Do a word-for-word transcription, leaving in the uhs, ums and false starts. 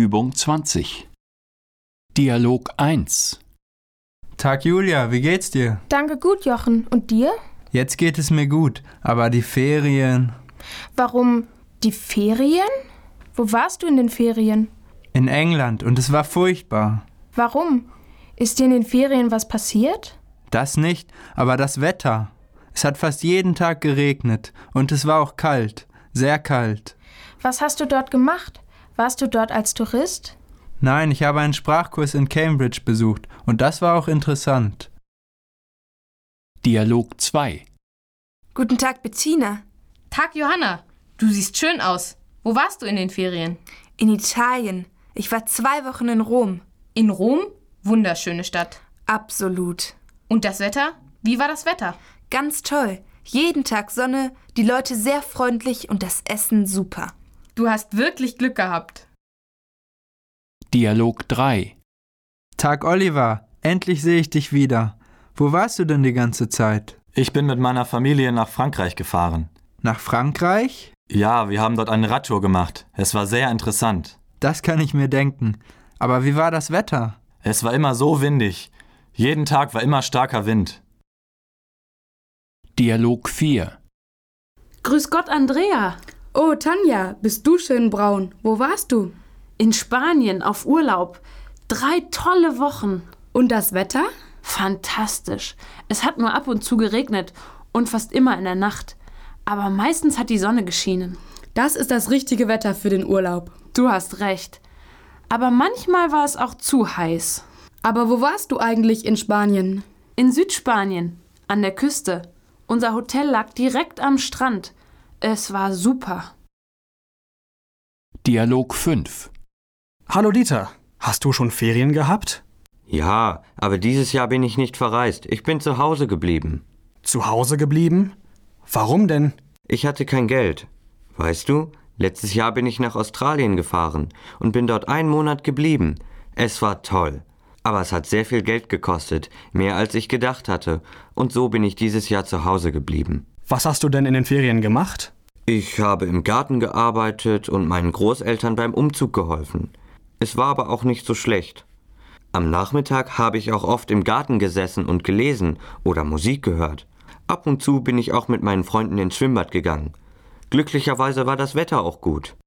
Übung zwanzig. Dialog eins. Tag Julia, wie geht's dir? Danke gut, Jochen. Und dir? Jetzt geht es mir gut, aber die Ferien... Warum die Ferien? Wo warst du in den Ferien? In England und es war furchtbar. Warum? Ist dir in den Ferien was passiert? Das nicht, aber das Wetter. Es hat fast jeden Tag geregnet und es war auch kalt, sehr kalt. Was hast du dort gemacht? Warst du dort als Tourist? Nein, ich habe einen Sprachkurs in Cambridge besucht und das war auch interessant. Dialog zwei. Guten Tag, Bettina. Tag, Johanna. Du siehst schön aus. Wo warst du in den Ferien? In Italien. Ich war zwei Wochen in Rom. In Rom? Wunderschöne Stadt. Absolut. Und das Wetter? Wie war das Wetter? Ganz toll. Jeden Tag Sonne, die Leute sehr freundlich und das Essen super. Du hast wirklich Glück gehabt. Dialog drei. Tag Oliver, endlich sehe ich dich wieder. Wo warst du denn die ganze Zeit? Ich bin mit meiner Familie nach Frankreich gefahren. Nach Frankreich? Ja, wir haben dort eine Radtour gemacht. Es war sehr interessant. Das kann ich mir denken. Aber wie war das Wetter? Es war immer so windig. Jeden Tag war immer starker Wind. Dialog vier. Grüß Gott, Andrea. Oh, Tanja, bist du schön braun. Wo warst du? In Spanien auf Urlaub. Drei tolle Wochen. Und das Wetter? Fantastisch. Es hat nur ab und zu geregnet und fast immer in der Nacht. Aber meistens hat die Sonne geschienen. Das ist das richtige Wetter für den Urlaub. Du hast recht. Aber manchmal war es auch zu heiß. Aber wo warst du eigentlich in Spanien? In Südspanien, an der Küste. Unser Hotel lag direkt am Strand. Es war super. Dialog fünf. Hallo Dieter, hast du schon Ferien gehabt? Ja, aber dieses Jahr bin ich nicht verreist. Ich bin zu Hause geblieben. Zu Hause geblieben? Warum denn? Ich hatte kein Geld. Weißt du, letztes Jahr bin ich nach Australien gefahren und bin dort einen Monat geblieben. Es war toll. Aber es hat sehr viel Geld gekostet, mehr als ich gedacht hatte. Und so bin ich dieses Jahr zu Hause geblieben. Was hast du denn in den Ferien gemacht? Ich habe im Garten gearbeitet und meinen Großeltern beim Umzug geholfen. Es war aber auch nicht so schlecht. Am Nachmittag habe ich auch oft im Garten gesessen und gelesen oder Musik gehört. Ab und zu bin ich auch mit meinen Freunden ins Schwimmbad gegangen. Glücklicherweise war das Wetter auch gut.